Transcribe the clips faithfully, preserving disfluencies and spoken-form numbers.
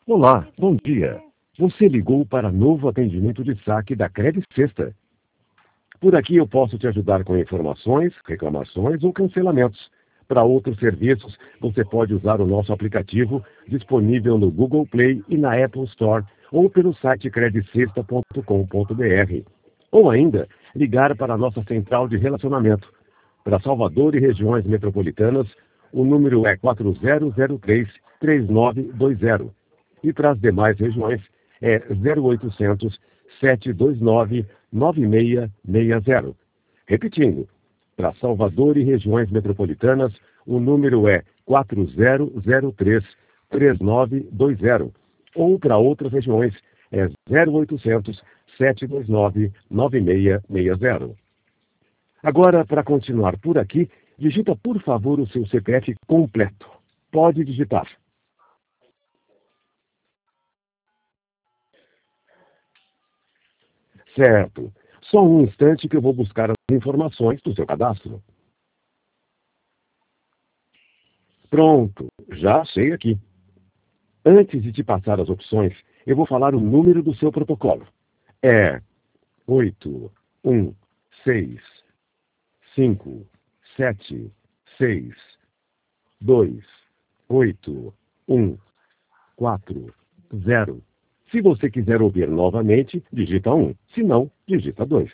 Olá, bom dia. Você ligou para novo atendimento de saque da Credit Sexta. Por aqui eu posso te ajudar com informações, reclamações ou cancelamentos. Para outros serviços, você pode usar o nosso aplicativo disponível no Google Play e na Apple Store ou pelo site credit sexta ponto com ponto br. Ou ainda, ligar para a nossa central de relacionamento. Para Salvador e regiões metropolitanas, o número é quatro zero zero três, três nove dois zero. E para as demais regiões é zero oitocentos, sete dois nove, nove seis seis zero. Repetindo, para Salvador e regiões metropolitanas, o número é quatro zero zero três, três nove dois zero. Ou para outras regiões é zero oitocentos, sete dois nove, nove seis seis zero. Agora, para continuar por aqui, digita por favor o seu C P F completo. Pode digitar. Certo. Só um instante que eu vou buscar as informações do seu cadastro. Pronto, já achei aqui. Antes de te passar as opções, eu vou falar o número do seu protocolo. É oito um seis cinco sete seis dois oito um quatro zero. Se você quiser ouvir novamente, digita um. Se não, digita dois.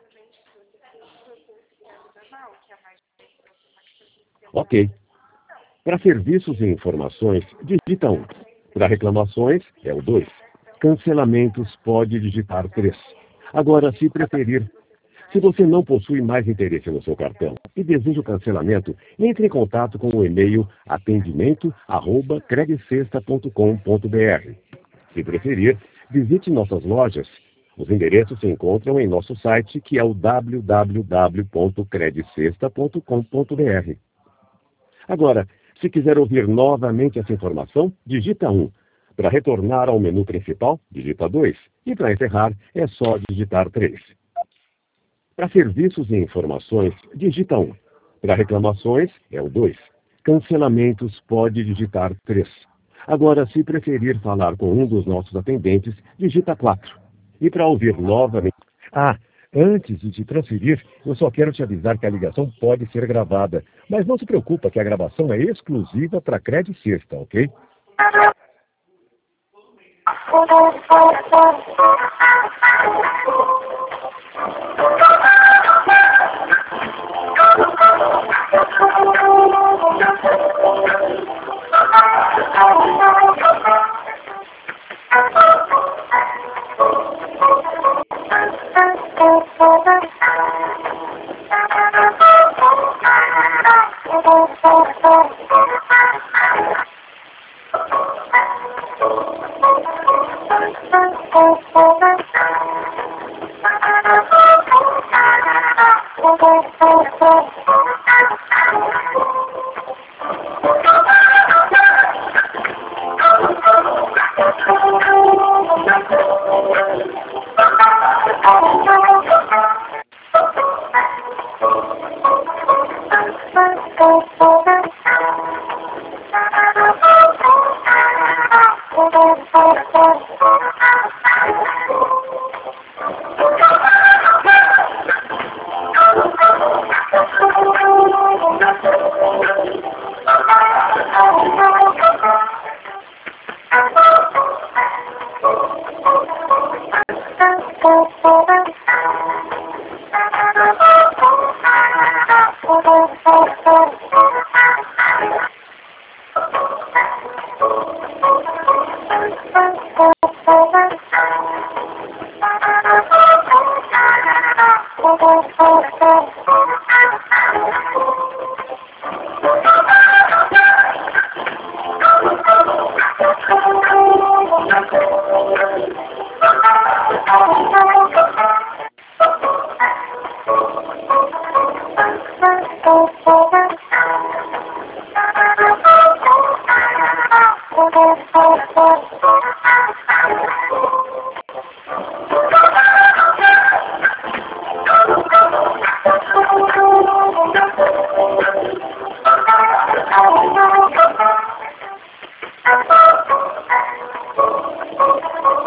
Ok. Para serviços e informações, digita um. Para reclamações, é o dois. Cancelamentos, pode digitar três. Agora, se preferir, se você não possui mais interesse no seu cartão e deseja o cancelamento, entre em contato com o e-mail atendimento arroba credit sexta ponto com ponto br. Se preferir, visite nossas lojas. Os endereços se encontram em nosso site, que é o w w w ponto credit sexta ponto com ponto br. Agora, se quiser ouvir novamente essa informação, digita um. Para retornar ao menu principal, digita dois. E para encerrar, é só digitar três. Para serviços e informações, digita um. Para reclamações, é o dois. Cancelamentos, pode digitar três. Agora, se preferir falar com um dos nossos atendentes, digita quatro. E para ouvir novamente... Ah, antes de te transferir, eu só quero te avisar que a ligação pode ser gravada. Mas não se preocupa que a gravação é exclusiva para Credit Sexta, ok?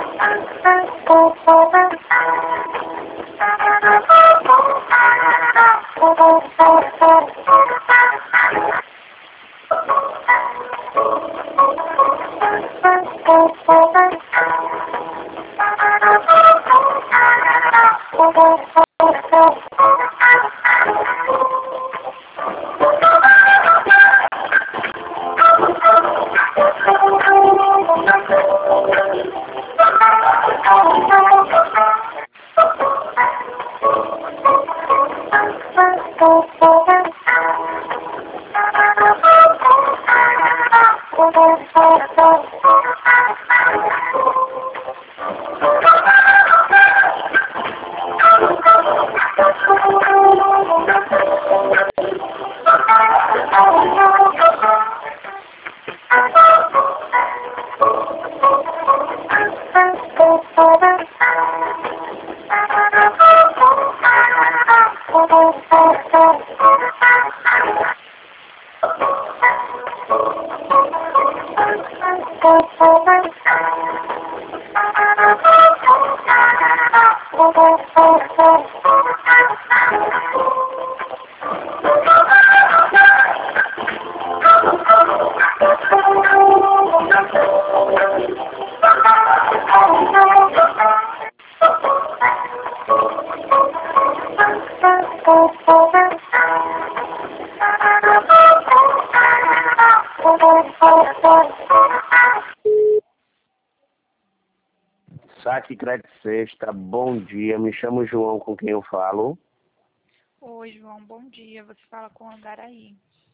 Saque Crédito Sexta, bom dia, me chamo João, com quem eu falo? Oi, João, bom dia, você fala com a Andaraí.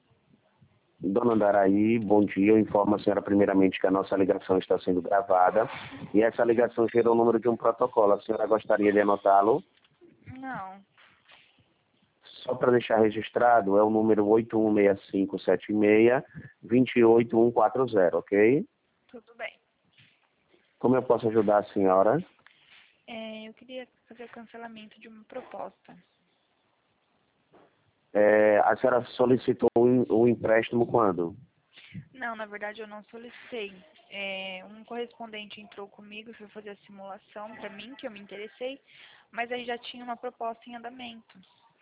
Dona Andaraí, bom dia, eu informo a senhora primeiramente que a nossa ligação está sendo gravada e essa ligação gerou o número de um protocolo, a senhora gostaria de anotá-lo? Não. Só para deixar registrado, é o número oito um seis cinco sete seis, dois oito um quatro zero, ok? Tudo bem. Como eu posso ajudar a senhora? É, eu queria fazer o cancelamento de uma proposta. É, a senhora solicitou o empréstimo quando? Não, na verdade eu não solicitei. É, um correspondente entrou comigo, foi fazer a simulação para mim, que eu me interessei, mas aí já tinha uma proposta em andamento.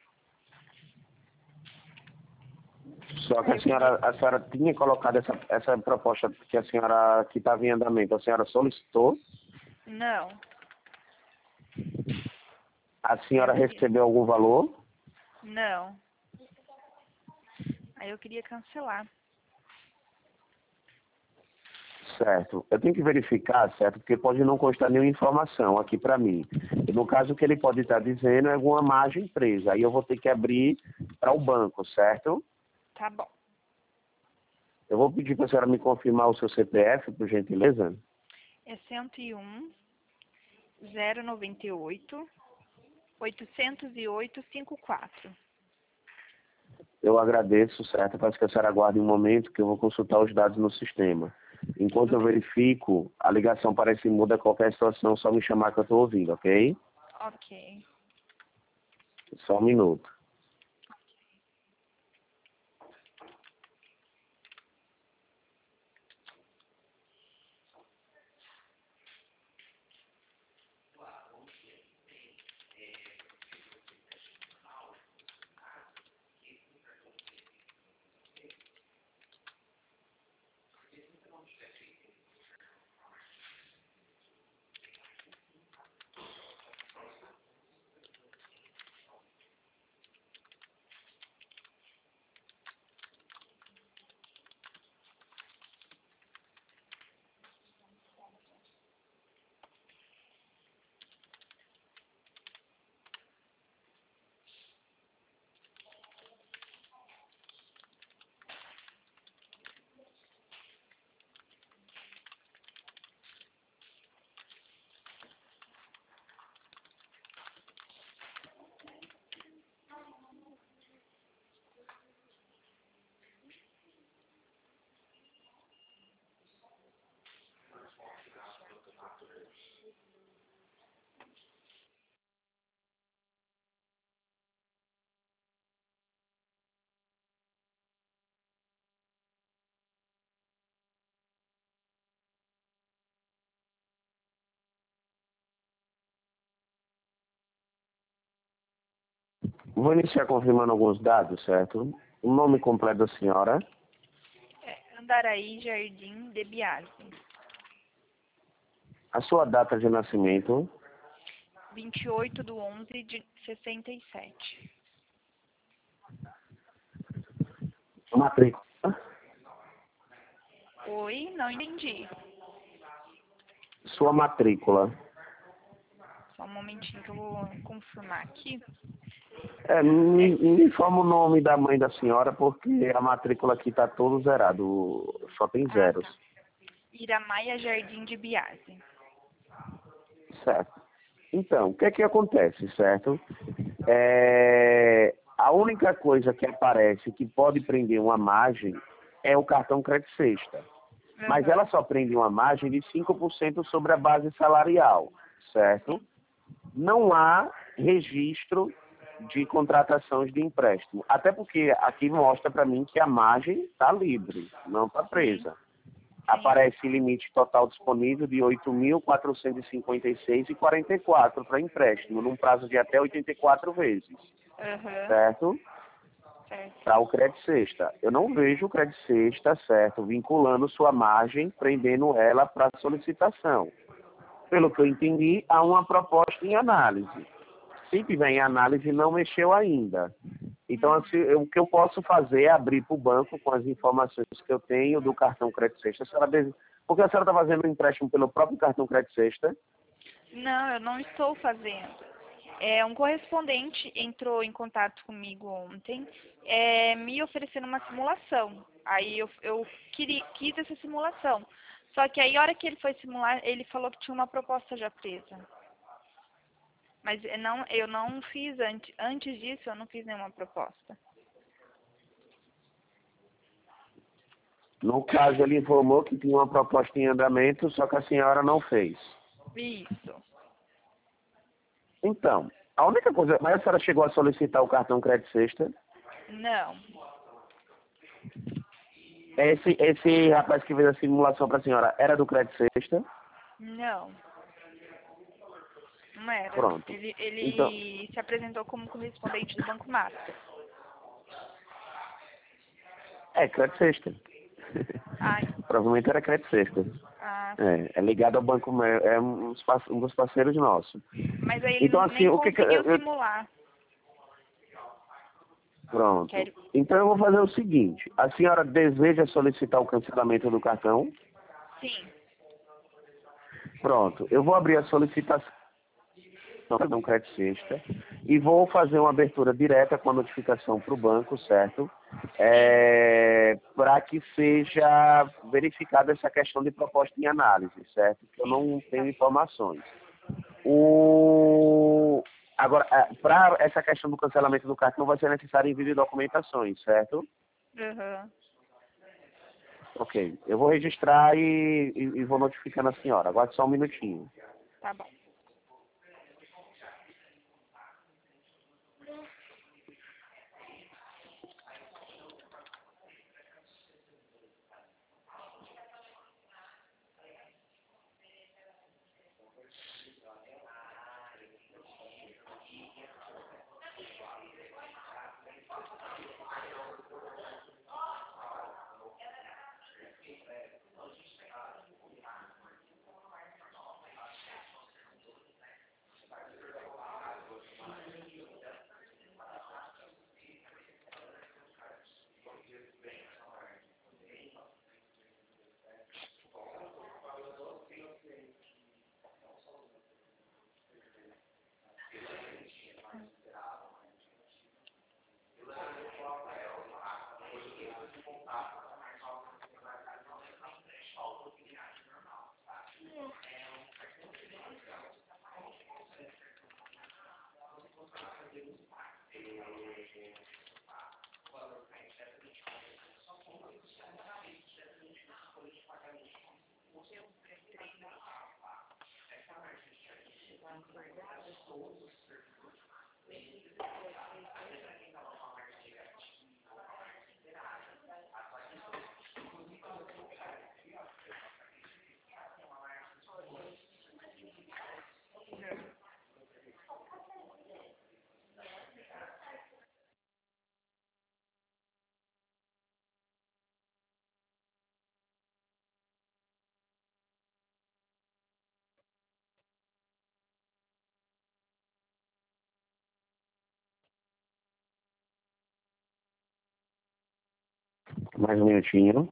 Só que a senhora, a senhora tinha colocado essa, essa proposta que a senhora, que estava em andamento, a senhora solicitou? Não. A senhora recebeu algum valor? Não. Aí eu queria cancelar. Certo. Eu tenho que verificar, certo? Porque pode não constar nenhuma informação aqui para mim. E no caso, o que ele pode estar dizendo é alguma margem presa. Aí eu vou ter que abrir para o banco, certo? Tá bom. Eu vou pedir para a senhora me confirmar o seu C P F, por gentileza. É cento e um, zero noventa e oito, oitocentos e oito, cinquenta e quatro. Eu agradeço, certo? Peço que a senhora aguarde um momento que eu vou consultar os dados no sistema. Enquanto eu verifico, a ligação parece muda qualquer situação, só me chamar que eu estou ouvindo, ok? Ok. Só um minuto. Vou iniciar confirmando alguns dados, certo? O nome completo da senhora, É Andaraí Jardim de Biase. a sua data de nascimento, vinte e oito de onze de sessenta e sete. matrícula, Oi, não entendi. sua matrícula. Só um momentinho que eu vou confirmar aqui. É, me, me informa o nome da mãe da senhora, porque a matrícula aqui está todo zerado, só tem Ah, zeros. tá. Iramaia Jardim de Biase. Certo. Então, o que é que acontece, certo? É, a única coisa que aparece que pode prender uma margem é o cartão crédito sexta. Mas Aham. ela só prende uma margem de cinco por cento sobre a base salarial, certo? Não há registro de contratações de empréstimo. Até porque aqui mostra para mim que a margem está livre, não está presa. Aparece limite total disponível de oito mil quatrocentos e cinquenta e seis reais e quarenta e quatro centavos para empréstimo, num prazo de até oitenta e quatro vezes, Aham. certo? Certo. Para o crédito sexta. Eu não vejo o crédito sexta, certo, vinculando sua margem, prendendo ela para solicitação. Pelo que eu entendi, há uma proposta em análise. Se tiver em análise, não mexeu ainda. Então, assim, eu- o que eu posso fazer é abrir para o banco com as informações que eu tenho do cartão crédito sexta. A senhora deve- Porque a senhora está fazendo um empréstimo pelo próprio cartão crédito sexta? Não, eu não estou fazendo. É, um correspondente entrou em contato comigo ontem, é, me oferecendo uma simulação. Aí eu, eu queria, quis essa simulação. Só que aí, a hora que ele foi simular, ele falou que tinha uma proposta já presa. Mas eu não, eu não fiz, antes, antes disso, eu não fiz nenhuma proposta. No caso, ele informou que tinha uma proposta em andamento, só que a senhora não fez. Isso. Então, a única coisa... Mas a senhora chegou a solicitar o cartão crédito sexta? Não. Esse, esse rapaz que fez a simulação para a senhora era do crédito sexta? Não. Não era. Pronto. Ele, Então, ele se apresentou como correspondente do Banco Master. é crédito sexta. Ai. Provavelmente era crédito sexta. Ah, É, é ligado ao Banco Mer, é um, dos parce- um dos parceiros nossos. mas aí ele Então, assim, nem o que que... conseguiu Eu, eu- simular. pronto. Quero... Então, eu vou fazer o seguinte. A senhora deseja solicitar o cancelamento do cartão? Sim. Pronto. Eu vou abrir a solicitação do cartão crédito sexta e vou fazer uma abertura direta com a notificação para o banco, certo? É, para que seja verificada essa questão de proposta em análise, certo? Que eu não tenho informações. O... Agora, para essa questão do cancelamento do cartão, vai ser necessário envio de documentações, certo? Aham. Ok. Eu vou registrar e, e, e vou notificando a senhora. Aguarde só um minutinho. Tá bom. Mais um minutinho.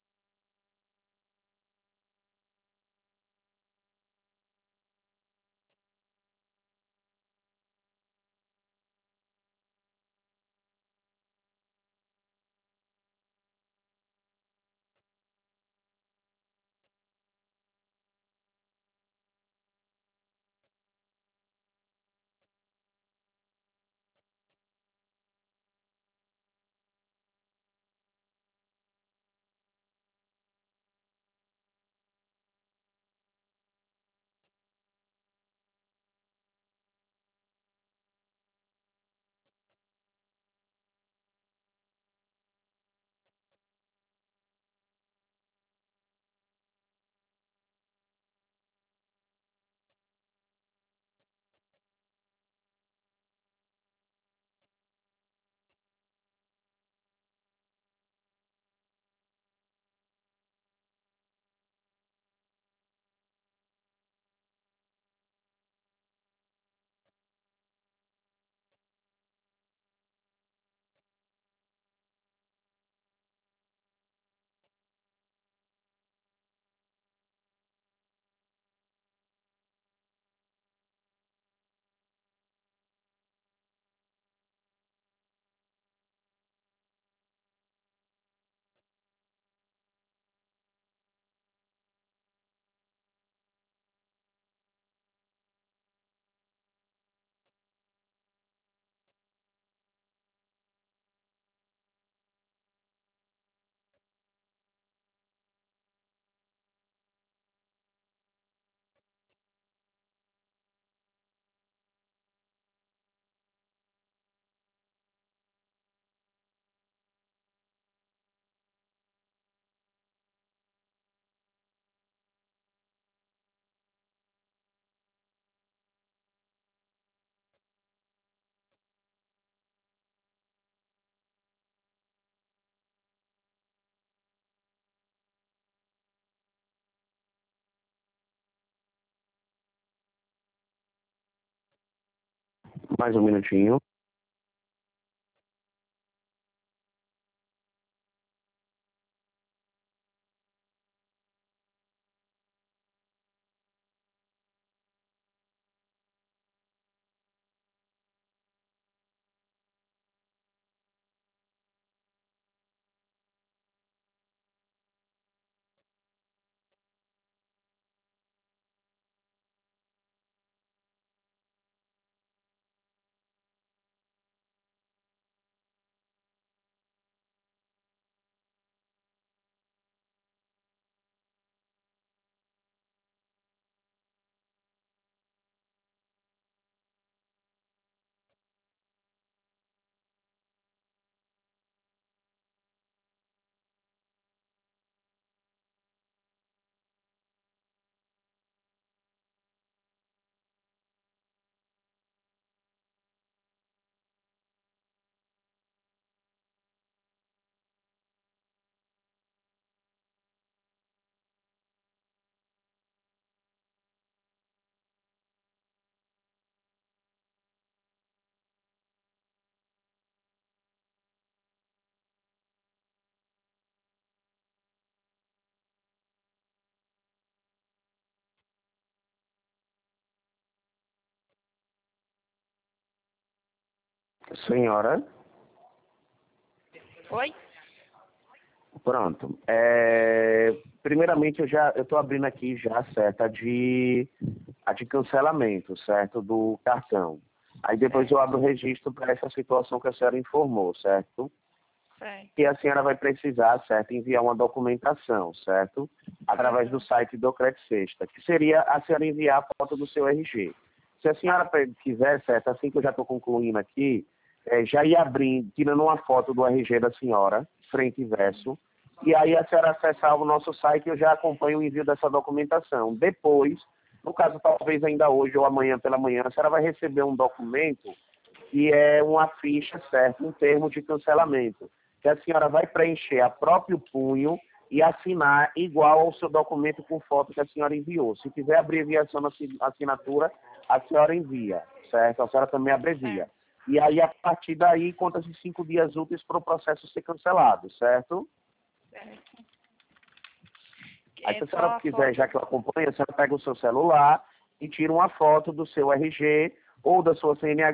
Mais um minutinho. Senhora? Oi? Pronto. É, primeiramente, eu já eu estou abrindo aqui já, certo, a de, a de cancelamento, certo, do cartão. Aí depois eu abro o registro para essa situação que a senhora informou, certo? Certo. E a senhora vai precisar, certo, enviar uma documentação, certo? Através do site do Credit Sexta, que seria a senhora enviar a foto do seu R G. Se a senhora quiser, certo, assim que eu já estou concluindo aqui, é, já ir abrindo, tirando uma foto do R G da senhora, frente e verso, e aí a senhora acessar o nosso site e eu já acompanho o envio dessa documentação. Depois, no caso talvez ainda hoje ou amanhã pela manhã, a senhora vai receber um documento que é uma ficha, certo, um termo de cancelamento, que a senhora vai preencher a próprio punho e assinar igual ao seu documento com foto que a senhora enviou. Se quiser abreviação na assinatura, a senhora envia, certo? A senhora também abrevia. E aí, a partir daí, conta-se cinco dias úteis para o processo ser cancelado, certo? Certo. Aí, É se a só senhora a quiser, foto. já que eu acompanho, a senhora pega o seu celular e tira uma foto do seu R G ou da sua C N H